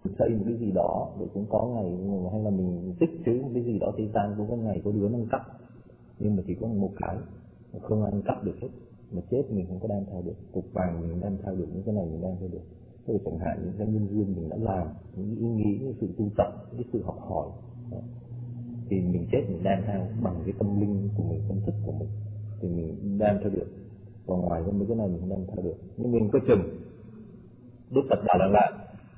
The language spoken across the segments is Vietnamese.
xây một cái gì đó rồi cũng có ngày, hay là mình tích trữ một cái gì đó thế gian cũng có ngày có đứa nó cắp, nhưng mà chỉ có một cái không ăn cắp được hết, mà chết mình không có đem theo được, cục vàng mình đem theo được, những cái này mình đem theo được. Thế là chẳng hạn những cái nhân duyên mình đã làm, những ý nghĩ, những sự tu tập, những sự học hỏi đó, thì mình chết mình đem theo bằng cái tâm linh của mình, tâm thức của mình thì mình đem theo được. Còn ngoài ra mấy cái này mình không đem theo được. Nhưng mình có chừng Đức Phật bảo là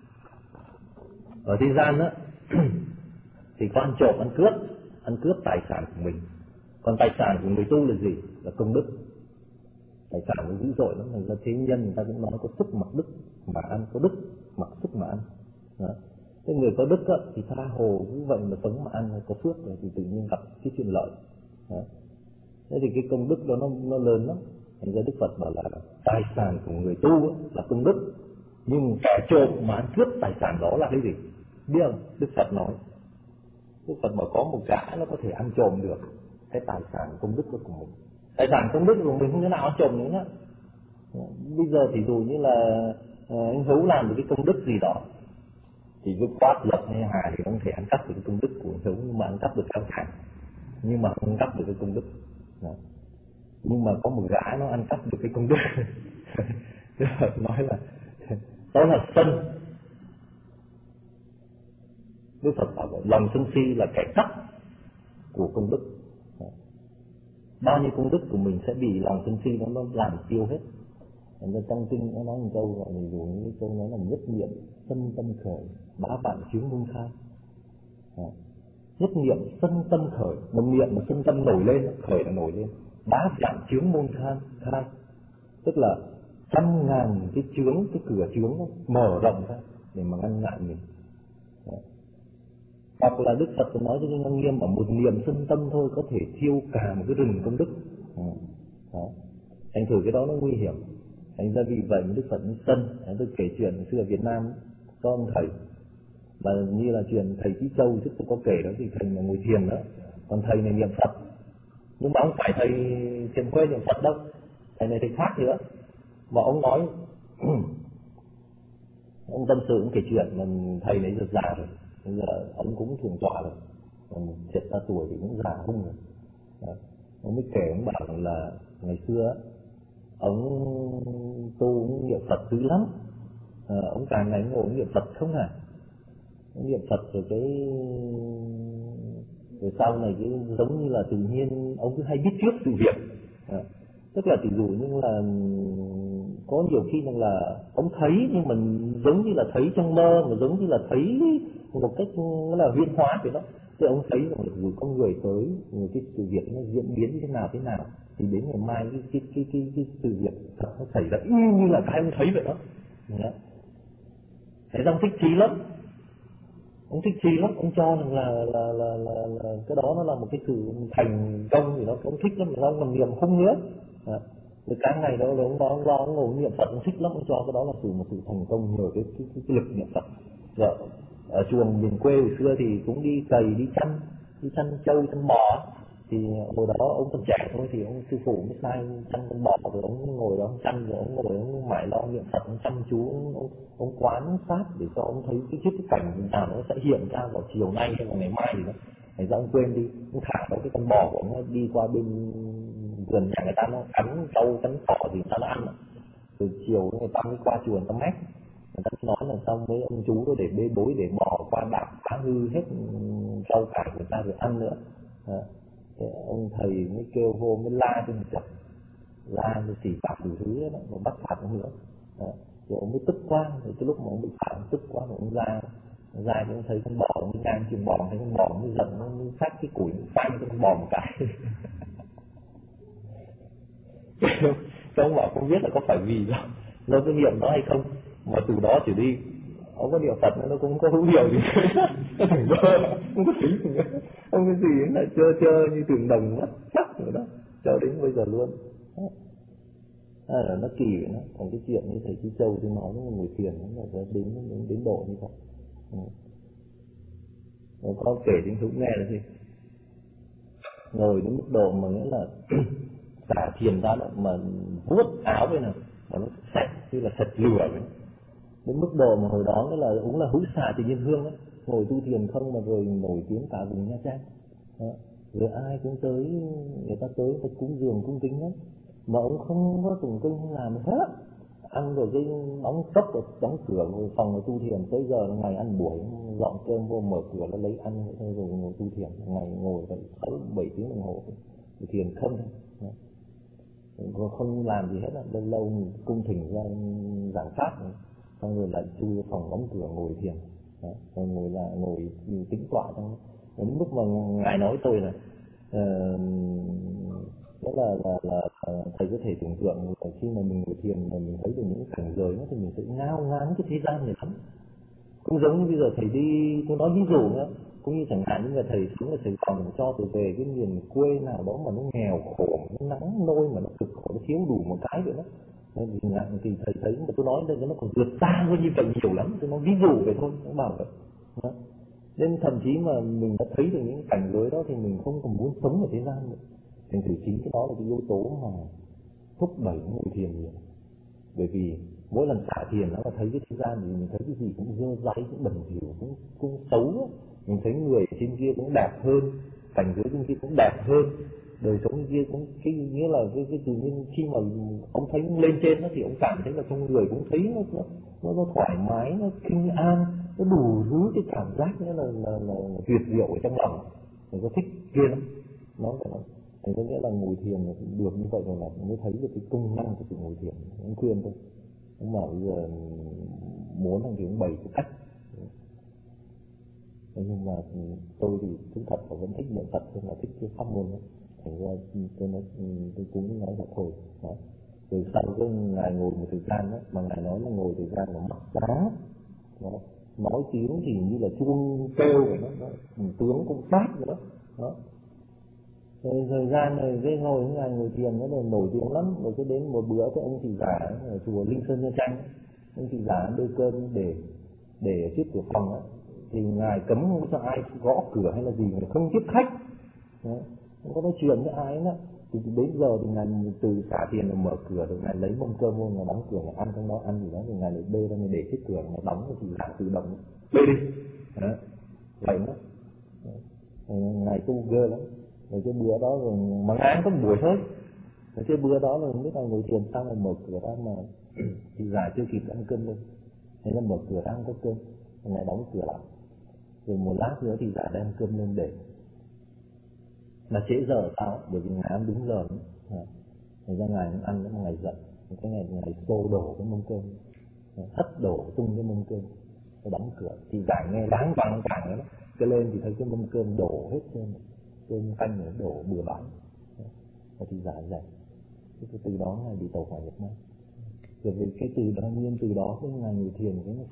ở thế gian đó thì có ăn trộm, ăn cướp tài sản của mình. Còn tài sản của người tu là gì? Là công đức. Tài sản nó dữ dội lắm, thành ra thế nhân người ta cũng nói có sức mặc đức mà ăn, có đức mặc sức mà ăn. Đó. Thế người có đức á, thì tha hồ như vậy mà sống mà ăn, có phước rồi thì tự nhiên gặp cái chuyện lợi. Đó. Thế thì cái công đức đó nó lớn lắm. Thành ra Đức Phật bảo là tài sản của người tu á, là công đức, nhưng kẻ trộm mà ăn cướp tài sản đó là cái gì? Biết không? Đức Phật nói, Đức Phật bảo có một gã nó có thể ăn trộm được cái tài sản công đức của mình. Tài sản công đức của mình không thể nào ăn trộm nữa nhá. Bây giờ thì dụ như là anh Hữu làm được cái công đức gì đó thì cứ quát lập hay Hà thì không thể ăn cắp được cái công đức của anh Hữu, nhưng mà ăn cắp được tài sản, nhưng mà không ăn cắp được cái công đức. Đó. Nhưng mà có một gã nó ăn cắp được cái công đức. Đức Phật nói là đó là sân. Đức Phật bảo là lòng sân si là kẻ cắp của công đức. Bao nhiêu công đức của mình sẽ bị lòng sân si nó làm tiêu hết. Nên trong kinh nó nói một câu gọi là dùng những câu nói là nhất niệm sân tâm khởi, bá vạn chướng môn khai. Nhất niệm sân tâm khởi, một niệm mà sân tâm nổi lên, khởi là nổi lên, bá vạn chướng môn khai, tức là trăm ngàn cái chướng, cái cửa chướng nó mở rộng ra để mà ngăn ngại mình. Hoặc là Đức Phật có nói cho Kinh Lăng Nghiêm, ở một niệm sân tâm thôi có thể thiêu cả một cái rừng công đức. Đó. Thành thử cái đó nó nguy hiểm. Thành ra vì vậy Đức Phật sân. Tôi kể chuyện ngày xưa ở Việt Nam có ông thầy, và như là chuyện thầy Chí Châu trước tôi có kể đó, thì thầy là ngồi thiền đó, còn thầy này niệm Phật, nhưng mà ông phải thầy thiền quê niệm Phật đâu, thầy này thầy khác nữa. Mà ông nói ông tâm sự, ông kể chuyện là thầy này già rồi, bây giờ ông cũng thượng tọa rồi, còn chết ra tuổi thì cũng già hung rồi. Đó. Ông mới kể, ông bảo là ngày xưa ông tu ông niệm Phật dữ lắm. Ông càng ngày ngồi niệm Phật không à, ông niệm Phật rồi sau này cái giống như là tự nhiên ông cứ hay biết trước sự việc. Tức là ví dụ như là có nhiều khi là ông thấy, nhưng mà giống như là thấy trong mơ, mà giống như là thấy một cách nó là huyễn hóa vậy đó. Thì ông thấy rằng là có người tới, cái sự việc nó diễn biến như thế nào thì đến ngày mai cái sự việc thật nó xảy ra y như là cái ông thấy vậy đó. Thế ông thích trí lắm, ông cho rằng là cái đó nó là một cái sự thành công gì đó, ông thích lắm, mà ông còn niệm không nữa. Rồi cả ngày đó ông ngồi niệm Phật, ông thích lắm, ông cho cái đó là một sự thành công nhờ cái lực niệm Phật. Rồi ở chuồng miền quê hồi xưa thì cũng đi cày, đi chăn trâu, chăn bò. Thì hồi đó ông còn trẻ thôi thì ông sư phụ mới sai chăn con bò, rồi ông ngồi đó ông chăn, rồi ông ngồi ông mải lo niệm Phật, ông chăm chú, ông quán sát để cho ông thấy cái cảnh nào nó sẽ hiện ra vào chiều nay hay vào ngày mai gì đó. Thành ra ông quên đi, ông thả đó cái con bò của ông đi qua bên vườn nhà người ta, nó cắn trâu cắn cỏ gì người ta nó ăn. Từ chiều người ta mới qua chùa người ta mét, người ta nói là xong mấy ông chú đó để bê bối để bò qua đạp phá hư hết rau cải người ta rồi ăn nữa. Thế ông thầy mới kêu vô, mới la cho mình chặt, la rồi xỉ phạt đủ thứ đó, mà bắt phạt ông nữa. Rồi ông mới tức quá, rồi cái lúc mà ông bị phạt ông tức quá, rồi ông ra thì ông thấy con bò, ông mới ngang chừng bò, thấy con bò ông mới giận, ông mới phát cái củi phanh cho con bò một cái. Cho ông bảo không biết là có phải vì nó có niệm nó hay không, mà từ đó trở đi ông có niệm Phật nó cũng không có hữu hiệu gì. Không có tính gì nữa, không có gì là chơi như tường đồng mất sắc rồi đó, cho đến bây giờ luôn. Nó kỳ vậy đó. Còn cái chuyện như thầy Chí Châu tôi nói với người thiền nó là đến độ như vậy. Nó có kể đến Hữu nghe là gì, ngồi đến mức độ mà nghĩa là xả thiền ra đó, mà vuốt áo vậy nào mà nó sạch như là sạch lửa vậy. Đến mức độ mà hồi đó nghĩa là cũng là hữu xạ tự nhiên hương ấy, ngồi tu thiền không mà rồi nổi tiếng cả vùng Nha Trang. Đó. Rồi ai cũng tới, người ta tới người ta cúng dường cúng kính lắm, mà ông không có tụng kinh làm hết, ăn rồi cái đóng tốc rồi đóng cửa rồi phòng rồi tu thiền, tới giờ ngày ăn buổi dọn cơm vô mở cửa nó lấy ăn rồi ngồi tu thiền, ngày ngồi phải 6-7 tiếng đồng hồ thiền không. Không làm gì hết, lâu lâu cung thỉnh ra giảng pháp, xong rồi lại chui vào phòng đóng cửa ngồi thiền. Đó. Rồi ngồi tĩnh tọa trong. Đến lúc mà ngài nói tôi là đó là thầy có thể tưởng tượng là khi mà mình ngồi thiền mà mình thấy được những cảnh giới đó, thì mình sẽ ngao ngán cái thế gian này lắm. Cũng giống như bây giờ thầy đi, tôi nói ví dụ nữa, cũng như chẳng hạn như là thầy xuống ở Sài Gòn cho tôi về cái miền quê nào đó mà nó nghèo khổ, nó nắng nôi mà nó cực khổ, nó thiếu đủ một cái vậy đó. Thì thầy thấy mà tôi nói đây nó còn vượt xa hơn như vậy nhiều lắm, tôi nói ví dụ vậy thôi, nó bảo vậy. Đó. Nên thậm chí mà mình đã thấy được những cảnh giới đó thì mình không còn muốn sống ở thế gian nữa. Thành thử chính cái đó là cái yếu tố mà thúc đẩy ngồi thiền nhiều. Bởi vì mỗi lần xả thiền nó là thấy cái thế gian thì mình thấy cái gì cũng dơ dáy, cũng bẩn thỉu, cũng xấu. Mình thấy người trên kia cũng đẹp hơn, cảnh giới trên kia cũng đẹp hơn, đời sống trên kia cũng cái nghĩa là cái tự nhiên khi mà ông thấy lên trên đó thì ông cảm thấy là trong người cũng thấy nó thoải mái, nó kinh an, nó đủ thứ cái cảm giác nghĩa là tuyệt diệu ở trong lòng. Mình có thích kia lắm, nó phải là thì có nghĩa là ngồi thiền được như vậy rồi là mới thấy được cái công năng của sự ngồi thiền. Ông khuyên thôi, ông bảo bây giờ muốn thì ông bày cái cách. Nhưng mà tôi thì thú thật là vẫn thích niệm Phật hơn là thích cái pháp môn đó. Thành ra tôi cũng nói là thôi. Đó. Rồi sau cái ngày ngồi một thời gian đó, mà ngài nói là ngồi thời gian là mắt sáng, nói tiếng thì như là chuông kêu vậy đó, tướng cũng phát nữa. Đó. Rồi thời gian rồi cái ngày ngồi thiền nó là nổi tiếng lắm. Rồi cái đến một bữa cái ông thị giả ở chùa Linh Sơn Nha Trang, ông thị giả đưa cơm để ở trước cửa phòng ấy, thì ngài cấm không cho ai gõ cửa hay là gì, ngài không tiếp khách. Đó. Không có nói chuyện với ai nữa. Thì đến giờ thì ngài từ xả thiền là mở cửa rồi ngài lấy mâm cơm vô, ngài đóng cửa, ngài ăn trong đó, ăn gì đó thì ngài lại bê ra, ngài để trước cửa, ngài đóng thì giả tự động bê đi. Đó. Vậy đó. Ngài tu ghê lắm. Rồi cái bữa đó rồi mà ngài có buổi thôi. Rồi cái bữa đó rồi không biết là ngồi thiền xong rồi mở cửa ra mà thì giả chưa kịp ăn cơm luôn. Thế là mở cửa ra ăn có cơm, ngài đóng cửa lại. Rồi một lát nữa thì giả đem cơm lên để. Mà trễ giờ sao? Bởi vì ngài ăn đúng giờ nữa. Thành ra ngài ăn nó ngài giận. Cái ngài xô đổ cái mâm cơm, hất đổ tung cái mâm cơm, rồi đóng cửa. Thì giả nghe đáng vang cả đó. Cái lên thì thấy cái mâm cơm đổ hết trơn, cơm canh nó đổ bừa bãi. Và thì giả dậy. Từ đó ngài bị tẩu hỏa nhập ma. Rồi vì cái từ đó nhiên từ đó cái ngài ngồi thiền cái nó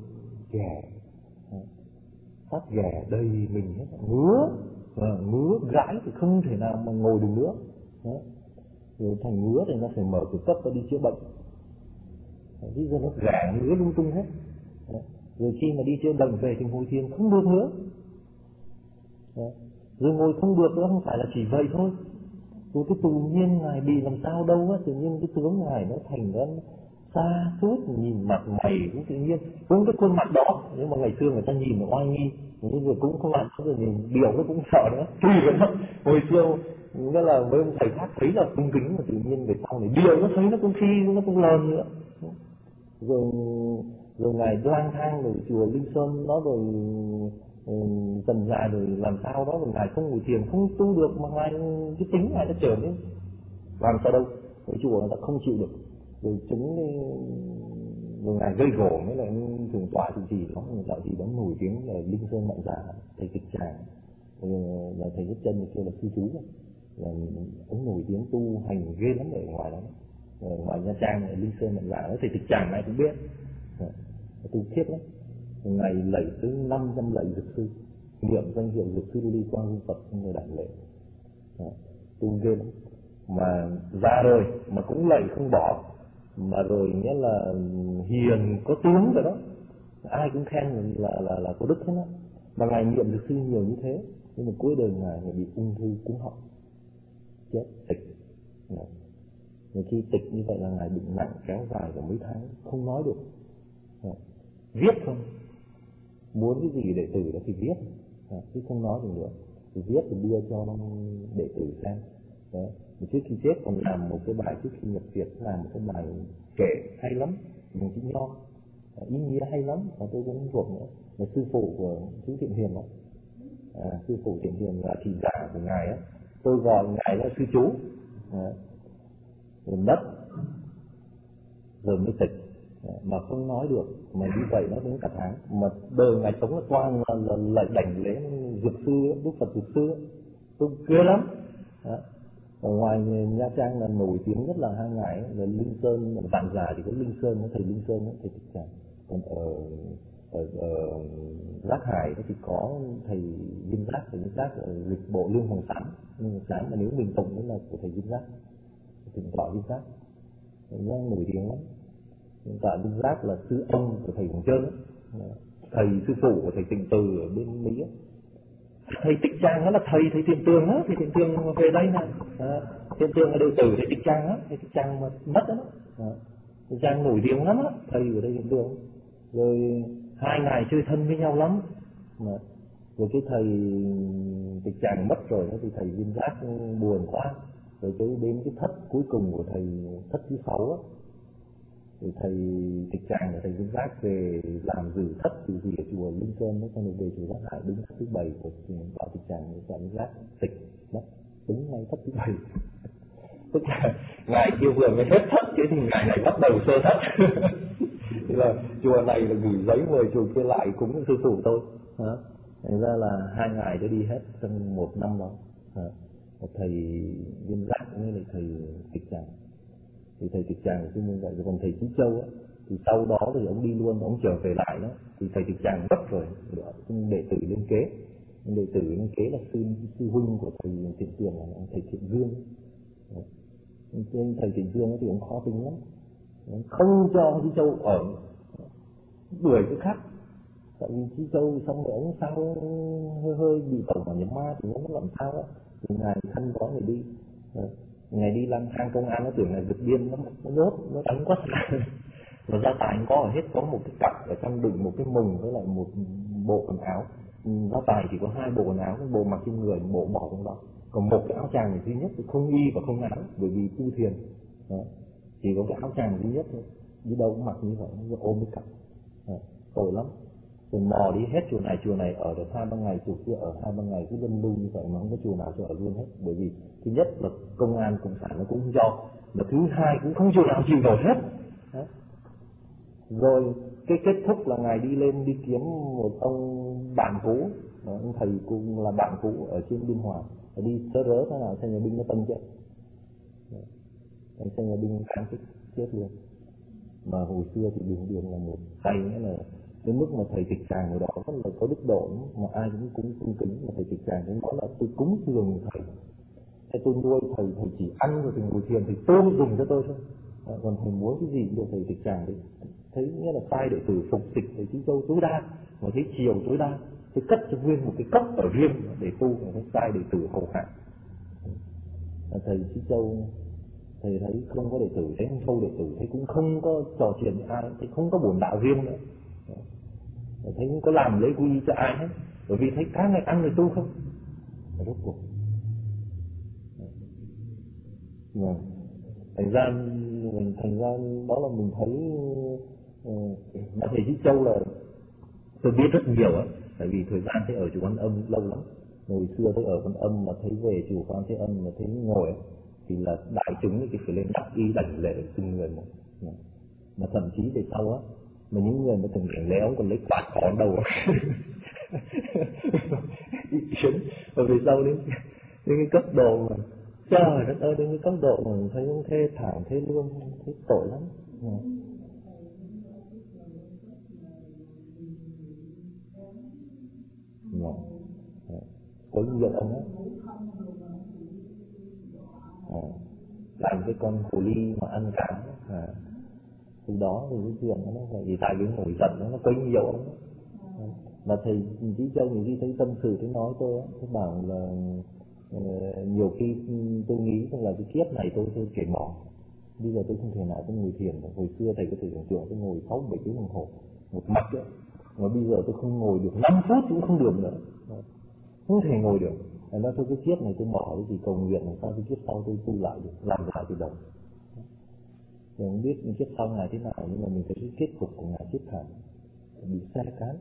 phát ghẻ đầy mình hết, ngứa gãi thì không thể nào mà ngồi được nữa. Đó. Rồi thành ngứa thì nó phải mở cửa cấp và đi chữa bệnh. Bây giờ nó ghẻ ngứa lung tung hết. Đó. Rồi khi mà đi chữa bệnh về thì ngồi thiền không được nữa. Đó. Rồi ngồi không được nữa không phải là chỉ vậy thôi. Rồi cái tự nhiên ngài bị làm sao đâu á, tự nhiên cái tướng ngài nó thành ra xa suốt, nhìn mặt mày cũng tự nhiên cũng cái khuôn mặt đó, nhưng mà ngày xưa người ta nhìn nó oai nghi, nhưng rồi cũng không làm sao rồi nhìn biểu nó cũng sợ nữa. Tùy vậy đó. Hồi xưa nghĩa là với ông thầy khác thấy là cung kính, mà tự nhiên về sau này điều nó thấy nó cũng phi, nó cũng lờn nữa. Rồi ngài lang thang rồi chùa Linh Sơn đó, rồi dần dà rồi làm sao đó, rồi ngài không ngồi thiền không tu được, mà ngài cái tính ngài nó trở nên làm sao đâu, cái chùa người ta không chịu được. Rồi chứng rồi ngài gây gổ mới là thường tọa gì đó, người ta gì đó nổi tiếng là Linh Sơn Mạnh Giả, thầy Tịch Tràng, là thầy Nhất Chân kia là sư chú, là ông nổi tiếng tu hành ghê lắm ở ngoài đó. Ngoài Nha Trang là Linh Sơn Mạnh Giả, thầy Tịch Tràng ai cũng biết, tu khiếp lắm. Ngày lạy tới 500 lạy dược sư, niệm danh hiệu dược sư đi qua hương Phật trong người đại lễ, tu ghê lắm. Mà ra rồi mà cũng lạy không bỏ, mà rồi nghĩa là hiền có tướng rồi đó, ai cũng khen là có đức hết á. Mà ngài niệm dược sư nhiều như thế, nhưng mà cuối đời ngài bị ung thư cúng họng, chết tịch. Rồi khi tịch như vậy là ngài bệnh nặng kéo dài cả mấy tháng không nói được. Viết không, muốn cái gì đệ tử đó thì viết, chứ không nói được nữa. Thì viết thì đưa cho đệ tử xem. Đó. Trước khi chết còn làm một cái bài, trước khi nhập viện làm một cái bài kể hay lắm, mình chữ Nho, ý nghĩa hay lắm, và tôi cũng thuộc nữa. Là sư phụ của chú Thiện Hiền đó, sư phụ Thiện Hiền là thị giả của ngài á, tôi gọi ngài là sư chú. Rồi mất rồi mới tịch, mà không nói được, mà như vậy nó đến cả tháng. Mà đời ngài sống là toàn là đảnh lễ dược sư, Đức Phật dược sư, tôi ghê lắm. Ở ngoài Nha Trang là nổi tiếng nhất là hai ngài là Linh Sơn, Vạn Già thì có Linh Sơn, thầy Linh Sơn, thầy Thích Tràng. Còn ở Giác Hải thì có thầy Viên Giác, thầy Viên Giác ở dịch bộ Lương Hồng Sán. Lương Hồng Sán mà nếu mình tụng cũng là của thầy Viên Giác, thầy gọi Viên Giác, nó nổi tiếng lắm. Hiện tại Viên Giác là sư ông của thầy Hồng Trơn, thầy sư phụ của thầy Tịnh Từ ở bên Mỹ. Thầy Tịch Tràng đó là thầy Thiện Tường đó, thầy Thiện Tường về đây này, Thiện Tường là đệ tử thầy Tịch Tràng đó, thầy Tịch Tràng mà mất đó, Tịch Tràng nổi tiếng lắm á, thầy của thầy Thiện Tường. Rồi hai ngài chơi thân với nhau lắm. Rồi cái thầy Tịch Tràng mất rồi thì thầy Viên Giác buồn quá. Rồi tới đến cái thất cuối cùng của thầy, thất thứ 6 á, thì thầy Tịch Tràng và thầy Viên Giác về làm giữ thất từ gì ở chùa Linh Sơn, nó xong rồi về chùa Giác Hải đứng thất thứ 7 của bảo Tịch Tràng và Viên Giác tịch mất đứng ngay thất thứ 7. Tức là ngài kia vừa mới hết thất chứ thì ngài này bắt đầu sơ thất. Thì là chùa này là gửi giấy mời chùa kia lại cúng sư phụ tôi. Thành ra là hai ngài đã đi hết trong một năm đó. Một thầy Viên Giác với lại thầy Tịch Tràng. Thì thầy Tịch Tràng thì như vậy. Còn thầy Chí Châu á, thì sau đó thì ông đi luôn, ông trở về lại đó. Thì thầy Tịch Tràng mất rồi, đệ tử lên kế. Đệ tử lên kế là sư huynh của thầy Thiện Tường là thầy Thiện Dương. Nên thầy Thiện Dương thì ông khó tính lắm, không cho Chí Châu ở, đuổi cái khác. Tại vì Chí Châu xong rồi ông sao hơi bị tổng vào nhập ma thì nó làm sao á. Thì ngài không có người đi. Ngày đi lang thang công an nó tưởng là vượt biên, nó rớt, nó đánh quất. Và gia tài có ở hết, có một cái cặp ở trong đựng một cái mùng với lại một bộ quần áo. Gia tài chỉ có 2 bộ quần áo, một bộ mặc trên người, một bộ bỏ trong đó. Còn một cái áo tràng duy nhất, không y và không áo, bởi vì tu thiền. Chỉ có cái áo tràng duy nhất thôi, đi đâu cũng mặc như vậy, nó ôm cái cặp. Tội lắm. Rồi mò đi hết chùa này ở được 2-3 ngày, chùa kia ở 2-3 ngày, cứ luân lưu như vậy mà không có chùa nào cho ở luôn hết. Bởi vì thứ nhất là công an cộng sản nó cũng không cho, mà thứ hai cũng không chùa nào chịu nổi hết. Rồi cái kết thúc là ngài đi lên đi kiếm một ông bạn cũ, ông thầy cũng là bạn cũ ở trên Biên Hòa, đi sớ rớ thế nào xe nhà binh nó tân chết, xe nhà binh kháng kích chết luôn. Mà hồi xưa thì đường là một thầy, nghĩa là đến mức mà thầy Tịch Tràng ở đó rất là có đức độ, mà ai cũng cung kính. Mà thầy Tịch Tràng cũng nói là tôi cúng dường thầy, tôi nuôi thầy chỉ ăn rồi thì ngồi thiền thì tôi dùng cho tôi thôi. Còn thầy muốn cái gì được thầy Tịch Tràng đấy, thấy nghĩa là sai đệ tử phục tịch thầy Chí Châu tối đa, mà thấy chiều tối đa, tôi cất cho nguyên một cái cốc ở riêng để tu, thấy sai đệ tử hầu hạ. Thầy Chí Châu thầy thấy không có đệ tử, thấy không sâu đệ tử, thấy cũng không có trò chuyện với ai, thấy không có bổn đạo riêng nữa, thấy không có làm lễ quy y cho ai hết, bởi vì thấy các ngày ăn rồi tu không. Rốt cuộc thành ra đó là mình thấy mà thầy Chí Châu là tôi biết rất nhiều á, tại vì thời gian thấy ở chùa Quan Âm lâu lắm. Hồi xưa tôi ở Quan Âm mà thấy về chùa Quan Thế Âm mà thấy ngồi thì là đại chúng thì phải lên đắp y đảnh lễ từng người một. Mà thậm chí về sau á, mà những người mà từng đảnh lễ ông còn lấy quạt cỏ đầu. Rồi về sau đến cái cấp độ mà trời đất ơi, đến cái cấp độ mà thấy ông thê thảm, thê lương, thấy tội lắm. Có nhiều ông á, làm cái con hồ ly mà ăn cám. Từ đó thì cái chuyện nó là vì tại cái nổi giận nó quấy nhiều ông. Mà thầy Chí Châu nhiều khi thấy tâm sự, thấy nói tôi á, tôi bảo là nhiều khi tôi nghĩ là cái kiếp này tôi kể mỏ. Bây giờ tôi không thể nào tôi ngồi thiền được. Hồi xưa thầy có thể tưởng tượng tôi ngồi 6-7 tiếng đồng hồ, một mạch ấy. Mà bây giờ tôi không ngồi được 5 phút cũng không được nữa, không thể ngồi được. Nên thôi cái kiếp này tôi bỏ cái gì cầu nguyện làm sao cái kiếp sau tôi tu lại được, làm lại từ đầu. Tôi không biết kiếp sau Ngài thế nào, nhưng mà mình thấy cái kết cục của Ngài chết thảm, bị xe cán,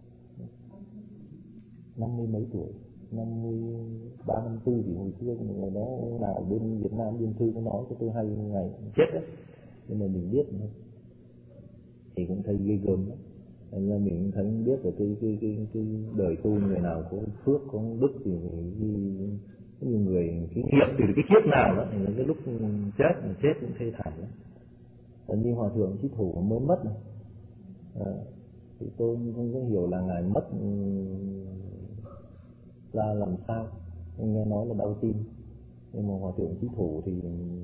50 mấy tuổi, 53, 54 thì hồi xưa người đó nào bên Việt Nam biên thư có nói cho tôi hay ngày chết đấy, nhưng mà mình biết nữa. Thì cũng thấy ghê gớm lắm. Thành ra mình thấy biết là cái đời tu người nào có phước có đức thì như người cái nghiệp từ cái kiếp nào đó thì cái lúc chết cũng thê thảm lắm. Như Hòa thượng Chí Thủ mới mất này, thì tôi không có hiểu là Ngài mất ra làm sao. Anh nghe nói là đau tim, nhưng mà Hòa thượng Chí Thủ thì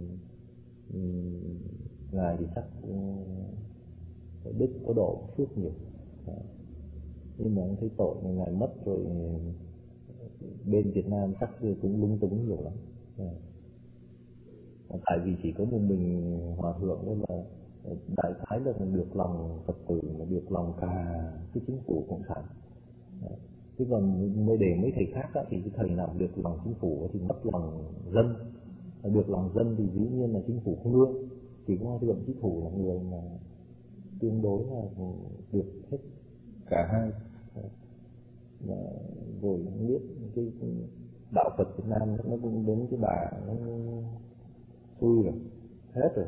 Ngài thì chắc đức có độ phước nhiều, nhưng mà anh thấy tội Ngài mất rồi bên Việt Nam chắc cũng lung túng nhiều lắm. Tại vì chỉ có một mình Hòa thượng nên là đại khái là được lòng Phật tử, mà được lòng cả cái chính phủ cộng sản. Chứ còn mới để mấy thầy khác á, thì cái thầy nào được lòng chính phủ thì mất lòng dân, được lòng dân thì dĩ nhiên là chính phủ không ưa. Chỉ có Hòa thượng Chí Thủ là người mà tương đối là được hết cả hai. Mà rồi biết cái đạo Phật Việt Nam nó cũng đến cái bà nó xui rồi, hết rồi.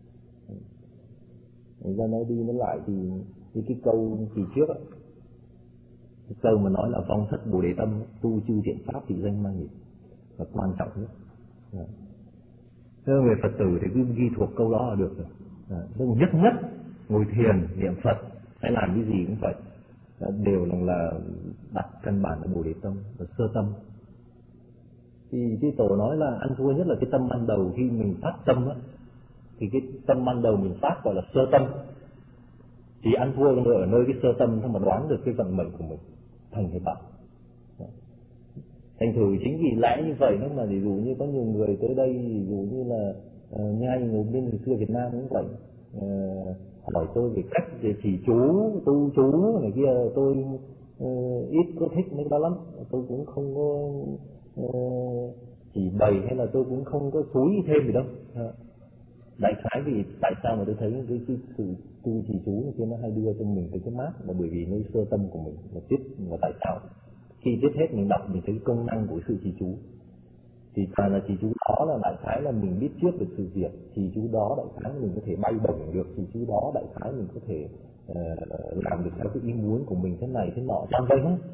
Người ta nói đi nói lại thì cái câu kỳ trước á, cái câu mà nói là phong thất bồ đề tâm, tu chư thiện pháp thị danh mang nghiệp là quan trọng nhất. Thế người Phật tử thì cứ ghi thuộc câu đó là được rồi. Tức nhất nhất ngồi thiền niệm Phật hay làm cái gì cũng vậy, đều là đặt căn bản là bồ đề tâm, là sơ tâm. Thì cái tổ nói là ăn thua nhất là cái tâm ban đầu khi mình phát tâm á, thì cái tâm ban đầu mình phát gọi là sơ tâm. Thì ăn thua ở nơi cái sơ tâm không mà đoán được cái vận mệnh của mình thành cái bạn. Thành thử chính vì lẽ như vậy đó mà ví dụ như có nhiều người tới đây, ví dụ như là như anh người bên ngày xưa Việt Nam cũng vậy, hỏi tôi về cách về chỉ chú, tu chú này kia, tôi ít có thích mấy cái đó lắm, tôi cũng không có chỉ bày hay là tôi cũng không có xúi thêm gì đâu. Đại khái vì tại sao mà tôi thấy cái sự tu trì chú này kia nó hay đưa cho mình cái mát là bởi vì nơi sơ tâm của mình là tiết, và tại sao khi tiết hết mình đọc mình thấy công năng của sự trì chú. Thì toàn là trì chú đó là đại khái là mình biết trước được sự việc, trì chú đó đại khái mình có thể bay bổng được, trì chú đó đại khái mình có thể làm được theo cái ý muốn của mình thế này thế nọ, toàn vậy hết.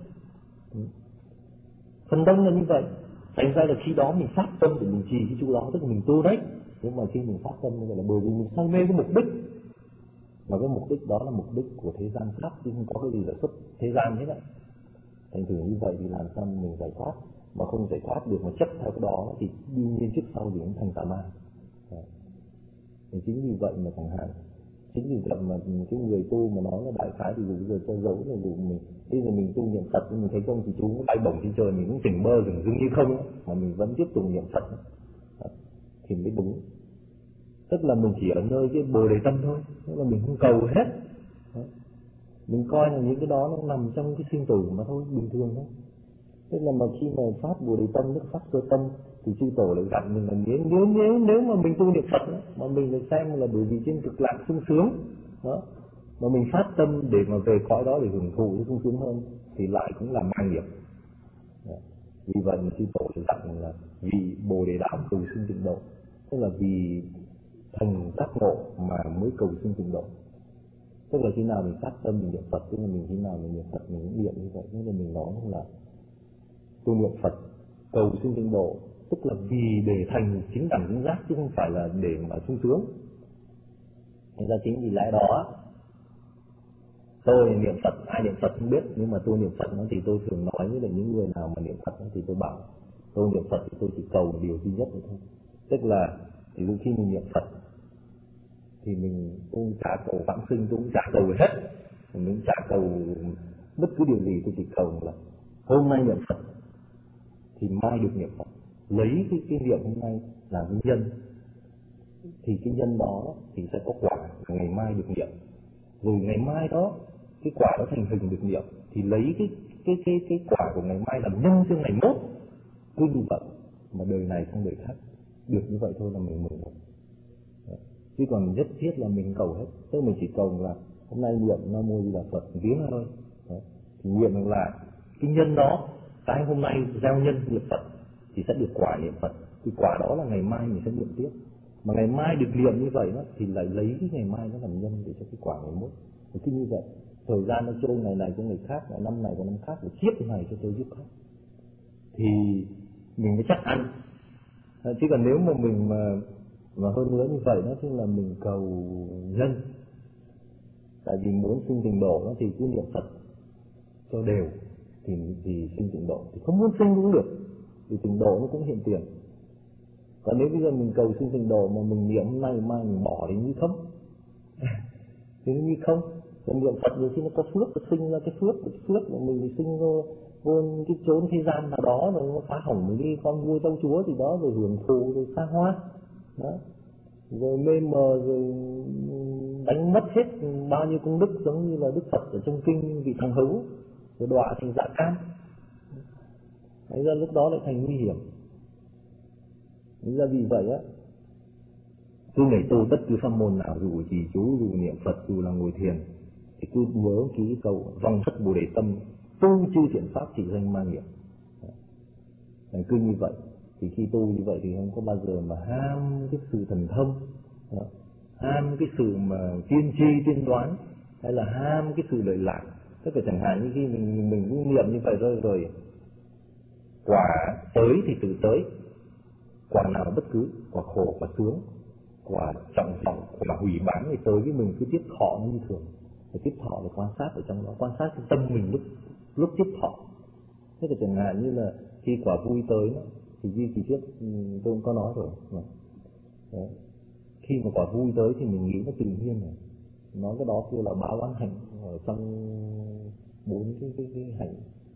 Phần đông là như vậy. Thành ra là khi đó mình phát tâm để mình trì cái chú đó, tức là mình tu đấy. Nhưng mà khi mình phát tâm như vậy là bởi vì mình say mê cái mục đích, và cái mục đích đó là mục đích của thế gian pháp, chứ không có cái gì là xuất thế gian hết á. Thành thử như vậy thì làm sao mình giải thoát, mà không giải thoát được mà chấp theo cái đó thì đương nhiên trước sau thì cũng thành tà ma. Thì chính vì vậy mà chẳng hạn, chính vì vậy mà cái người tu mà nói là đại khái thì dù giờ cho giấu là dù mình bây giờ mình tu niệm Phật, mình thấy không thì chú nó bay bổng trên trời, mình cũng tỉnh mơ dường như không, mà mình vẫn tiếp tục niệm Phật thì mới đúng. Tức là mình chỉ ở nơi cái bồ đề tâm thôi, tức là mình không cầu hết. Mình coi là những cái đó nó nằm trong cái sinh tử mà thôi, bình thường thôi. Tức là mà khi mà phát bồ đề tâm, nước phát sơ tâm thì chư tổ lại dặn mình là nếu mà mình tu niệm Phật đó, mà mình lại xem là bởi vì trên cực lạc sung sướng đó, mà mình phát tâm để mà về cõi đó để hưởng thụ cái sung sướng hơn thì lại cũng là mang nghiệp. Vì vậy mà chư tổ lại dặn là vì bồ đề đạo cầu sinh tịnh độ, tức là vì thành tác ngộ mà mới cầu sinh tịnh độ. Tức là khi nào mình phát tâm mình niệm Phật, tức là mình khi nào mình niệm Phật mình cũng niệm như vậy, nên là mình nói là tu niệm Phật cầu sinh tịnh độ, tức là vì để thành chính đẳng chính giác chứ không phải là để mà sung sướng. Thế ra chính vì lẽ đó tôi niệm Phật, ai niệm Phật không biết, nhưng mà tôi niệm Phật thì tôi thường nói với những người nào mà niệm Phật thì tôi bảo tôi niệm Phật thì tôi chỉ cầu một điều duy nhất thôi. Tức là thì khi mình niệm Phật thì mình cũng chả cầu vãng sinh, tôi cũng chả cầu hết, mình chả cầu bất cứ điều gì, tôi chỉ cầu là hôm nay niệm Phật thì mai được niệm Phật, lấy cái niệm hôm nay làm cái nhân, thì cái nhân đó thì sẽ có quả ngày mai được niệm, rồi ngày mai đó cái quả nó thành hình được niệm, thì lấy cái quả của ngày mai làm nhân cho ngày mốt. Cứ như vậy mà đời này không đời khác, được như vậy thôi là mình mừng rồi. Chứ còn nhất thiết là mình cầu hết, tức mình chỉ cầu là hôm nay niệm Nam Mô Di Đà Phật tiếng thôi. Thì niệm là cái nhân đó, cái hôm nay gieo nhân niệm Phật thì sẽ được quả niệm Phật, thì quả đó là ngày mai mình sẽ niệm tiếp. Mà ngày mai được niệm như vậy đó, thì lại lấy cái ngày mai nó làm nhân để cho cái quả ngày mốt. Thì cứ như vậy, thời gian nó trôi, ngày này cho ngày khác, ngày năm này cho năm khác, rồi kiếp này cho tới kiếp khác, thì mình mới chắc ăn. Chứ còn nếu mà mình mà hơn nữa như vậy đó, tức là mình cầu nhân. Tại vì muốn sinh tịnh độ nó thì cứ niệm Phật cho đều thì sinh tịnh độ. Thì không muốn sinh cũng được, vì tịnh độ nó cũng hiện tiền. Còn nếu bây giờ mình cầu sinh tịnh độ mà mình niệm hôm nay mai mình bỏ thì như không. Thì nó như không. Còn niệm Phật rồi khi nó có phước, nó sinh ra cái phước mà mình sinh vô cái chốn thế gian nào đó, rồi nó phá hỏng cái con vua châu chúa thì đó, rồi hưởng thụ, rồi xa hoa đó, rồi mê mờ, rồi đánh mất hết bao nhiêu công đức, giống như là Đức Phật ở trong kinh vị thằng hữu, rồi đọa thành dạ can. Đấy ra lúc đó lại thành nguy hiểm. Đấy ra vì vậy á, cứ ngày tu bất cứ pháp môn nào, dù trì chú, dù niệm Phật, dù là ngồi thiền, thì cứ nhớ ký câu vong thất bồ đề tâm, tu chư thiện pháp chỉ danh ma nghiệp. Đấy, cứ như vậy thì khi tu như vậy thì không có bao giờ mà ham cái sự thần thông, ham cái sự mà tiên tri tiên đoán, hay là ham cái sự lợi lạc. Tức là chẳng hạn như khi mình cứ niệm như vậy rồi quả tới thì tự tới, quả nào bất cứ, quả khổ, quả sướng, quả trọng vọng, quả hủy bán thì tới với mình, cứ tiếp thọ nó như thường. Phải tiếp thọ là quan sát ở trong đó, quan sát cái tâm mình lúc tiếp thọ. Thế là chẳng hạn như là khi quả vui tới đó, thì như kỳ trước tôi cũng có nói rồi. Đấy. Khi mà quả vui tới thì mình nghĩ nó tự nhiên rồi. Nói cái đó kêu là báo oán hạnh ở trong 4 cái hạnh.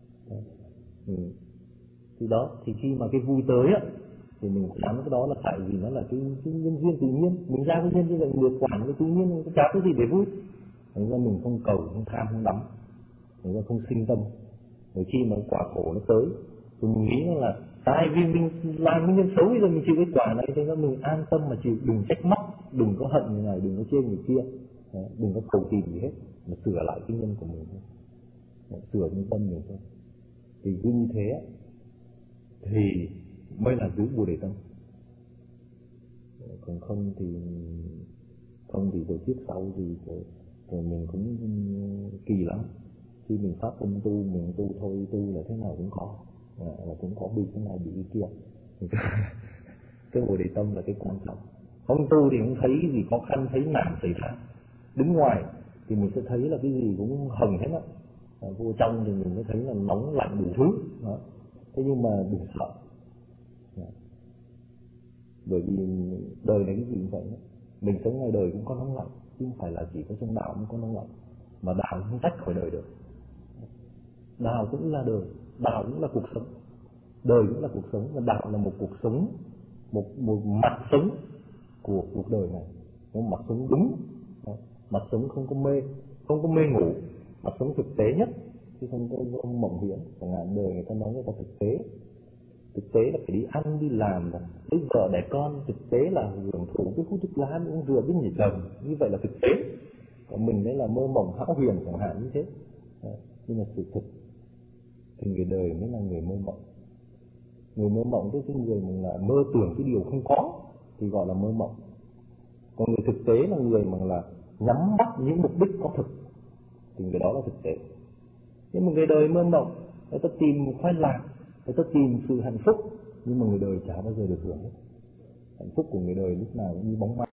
Thì đó, thì khi mà cái vui tới á, thì mình nắm cái đó là tại vì nó là cái nhân duyên tự nhiên. Mình ra cái nhân duyên là được quản cái tự nhiên, chả có gì để vui. Thành ra mình không cầu, không tham, không đắm, thành ra không sinh tâm. Rồi khi mà quả khổ nó tới thì mình nghĩ là tại vì mình làm cái nhân xấu bây giờ mình chịu cái quả này, thế nên mình an tâm mà chịu, đừng trách móc, đừng có hận người này, đừng có chê người kia, đừng có cầu tìm gì hết, mà sửa lại cái nhân của mình thôi, sửa nhân tâm mình thôi. Thì cứ như thế thì mới là giữ Bồ Đề tâm. Còn không thì rồi trước sau gì rồi mình cũng kỳ lắm. Khi mình phát tâm tu, mình tu thôi, tu là thế nào cũng có, là cũng có bị cái này bị cái kia. Cái Bồ Đề tâm là cái quan trọng. Không tu thì không thấy cái gì khó khăn, thấy nạn xảy ra. Đứng ngoài thì mình sẽ thấy là cái gì cũng hồng hết á, vô trong thì mình mới thấy là nóng lạnh đủ thứ đó. Thế nhưng mà đừng sợ, bởi vì đời này cái gì cũng vậy đó. Mình sống ngoài đời cũng có nóng lạnh, chứ không phải là chỉ có trong đạo mới có nóng lạnh, mà đạo không tách khỏi đời được. Đạo cũng là đời, đạo cũng là cuộc sống, đời cũng là cuộc sống, và đạo là một cuộc sống, một mặt sống của cuộc đời này, một mặt sống đúng, mặt sống không có mê ngủ, mặt sống thực tế nhất, chứ không có mộng huyễn. Chẳng hạn đời người ta nói người ta thực tế là phải đi ăn đi làm, lấy vợ đẻ con, thực tế là hưởng thụ cái hút thuốc lá, uống rượu, biết nhảy đồng, như vậy là thực tế. Còn mình đấy là mơ mộng hão huyền chẳng hạn như thế. Nhưng mà sự thực thì người đời mới là người mơ mộng. Người mơ mộng tức cái người mình là mơ tưởng cái điều không có thì gọi là mơ mộng. Còn người thực tế là người mà là nhắm bắt những mục đích có thực thì người đó là thực tế. Nhưng mà người đời mơ mộng, người ta tìm khoái lạc, người ta tìm sự hạnh phúc, nhưng mà người đời chả bao giờ được hưởng hết. Hạnh phúc của người đời lúc nào cũng như bóng ma.